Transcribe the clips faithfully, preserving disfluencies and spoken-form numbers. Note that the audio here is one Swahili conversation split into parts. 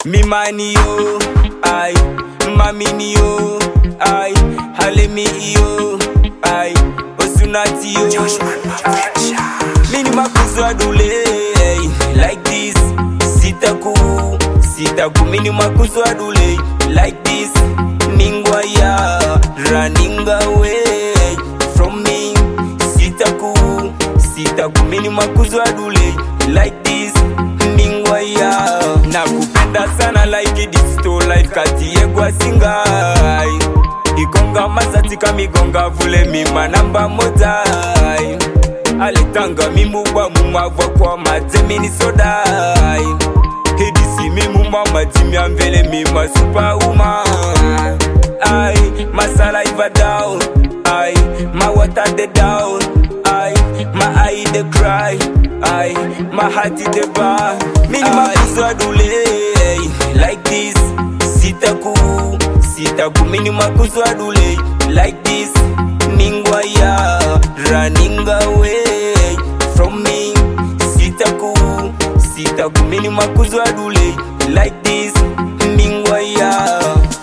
Me money yo, I, mamini yo, I, halemi yo, I, osunati yo. Minima kuzwa dule, like this. Sitaku, sitaku, minima kuzwa dule, like this. Ningwa ya, running away from me. Sitaku, sitaku, minima kuzwa dule, like this. Ningwa ya, nakupenda sana like disto life kati yegwa singai. Ikonga masatika migonga vule mima namba motai. Aletanga mimubwa mumavwa kwa matemi ni sodai. Hedisi mimu mama timi amvele mima superwoman. Ay, my saliva down. Ay, my water the down. Ay, my eye the cry. Ay, my heart is the bar. Minima kuzwa dule, like this. Sitaku, sitaku, minima kuzwa dule, like this. Ningwa ya, running away from me. Sitaku, sitaku, minima kuzwa dule, like this. Ningwa ya.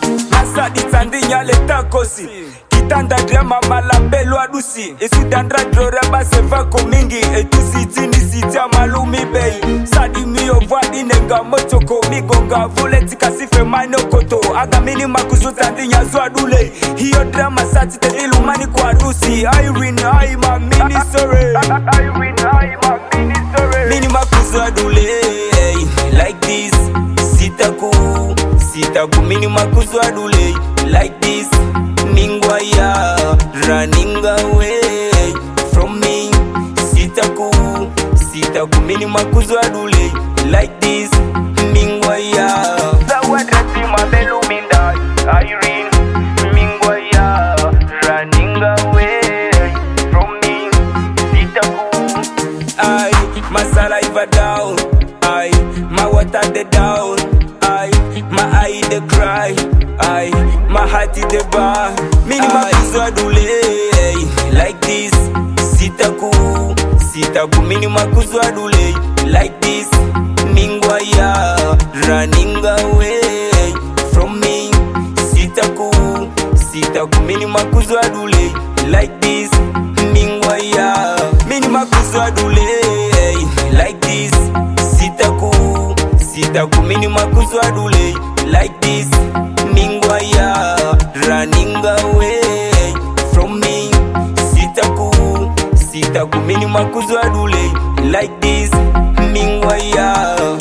Asa ditandinya leta kosi. Kitanda drama malabelo adusi. Esu dandra drora base vako mingi. Etusi tini sitia malumi bei. Sadi miyo vwadi nenga mochoko. Migonga vuleti kasife mano koto. Aga mini makuzuta ndinya zwa dule. Hiyo drama sati te ilumani kwa rusi. Irene I ma mini sorry. Irene I ma mini sorry. Mini makuzwa dule, like this. Sitaku, sitaku, mini makuzwa dule, like this. Ningwa ya, running away from me. Sitaku, sitaku, mini makuzwa dule, like this. Ningwa ya. Zawadrati mabelu minda, Irene. Ningwa ya, running away from me. Sitaku. I, my saliva down. I, my water the down. I, my eye the cry. I, my heart is the bar. Minima kuzwa dule, like this. Sitaku, sitaku, minima kuzwa dule, like this. Ningwa ya, running away from me. Sitaku, sitaku, minima kuzwa dule, like this. Ningwa ya, minima kuzwa dule, like this. Sitaku, sitaku, minima kuzwa dule, like this. Ningwa ya, running away from me. Sitaku, sitaku, minima kuzwa dule, like this. Ningwa ya.